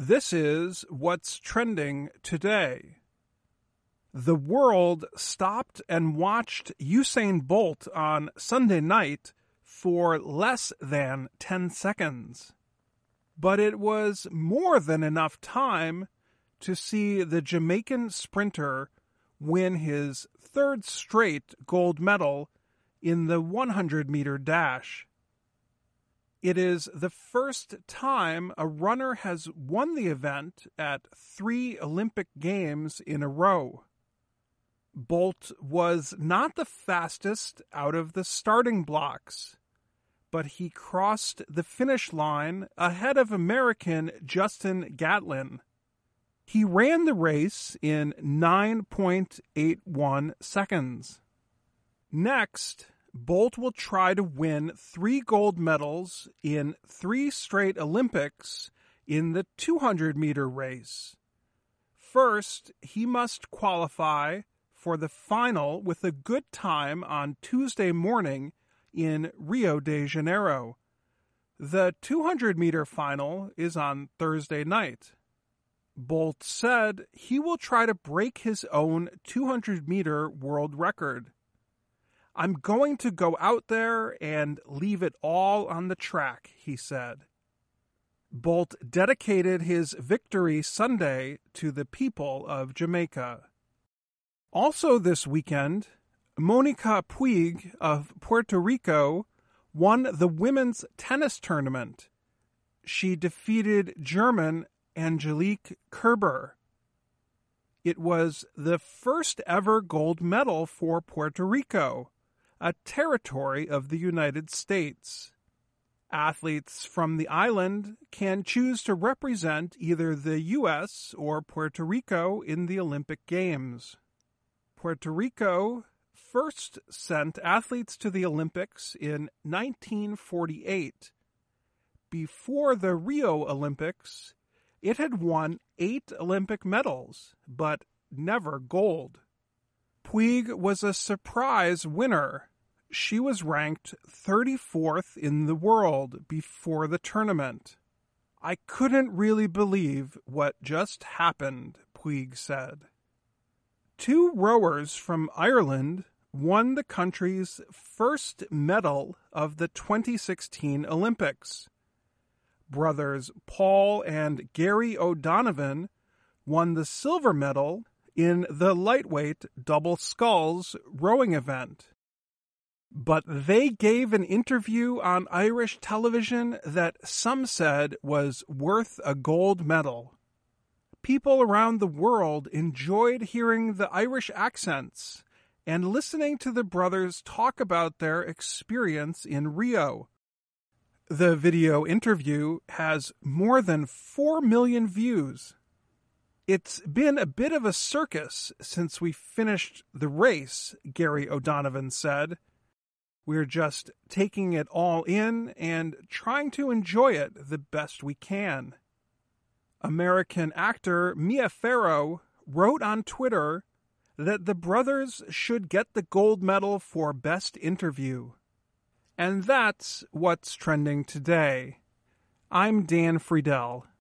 This is what's trending today. The world stopped and watched Usain Bolt on Sunday night for less than 10 seconds. But it was more than enough time to see the Jamaican sprinter win his third straight gold medal in the 100-meter dash. It is the first time a runner has won the event at 3 Olympic Games in a row. Bolt was not the fastest out of the starting blocks, but he crossed the finish line ahead of American Justin Gatlin. He ran the race in 9.81 seconds. Next, Bolt will try to win 3 gold medals in 3 straight Olympics in the 200-meter race. First, he must qualify for the final with a good time on Tuesday morning in Rio de Janeiro. The 200-meter final is on Thursday night. Bolt said he will try to break his own 200-meter world record. "I'm going to go out there and leave it all on the track," he said. Bolt dedicated his victory Sunday to the people of Jamaica. Also this weekend, Monica Puig of Puerto Rico won the women's tennis tournament. She defeated German Angelique Kerber. It was the first ever gold medal for Puerto Rico, a territory of the United States. Athletes from the island can choose to represent either the U.S. or Puerto Rico in the Olympic Games. Puerto Rico first sent athletes to the Olympics in 1948. Before the Rio Olympics, it had won 8 Olympic medals, but never gold. Puig was a surprise winner. She was ranked 34th in the world before the tournament. "I couldn't really believe what just happened," Puig said. 2 rowers from Ireland won the country's first medal of the 2016 Olympics. Brothers Paul and Gary O'Donovan won the silver medal in the lightweight double sculls rowing event. But they gave an interview on Irish television that some said was worth a gold medal. People around the world enjoyed hearing the Irish accents and listening to the brothers talk about their experience in Rio. The video interview has more than 4 million views. "It's been a bit of a circus since we finished the race," Gary O'Donovan said. "We're just taking it all in and trying to enjoy it the best we can." American actor Mia Farrow wrote on Twitter that the brothers should get the gold medal for Best Interview. And that's what's trending today. I'm Dan Friedel.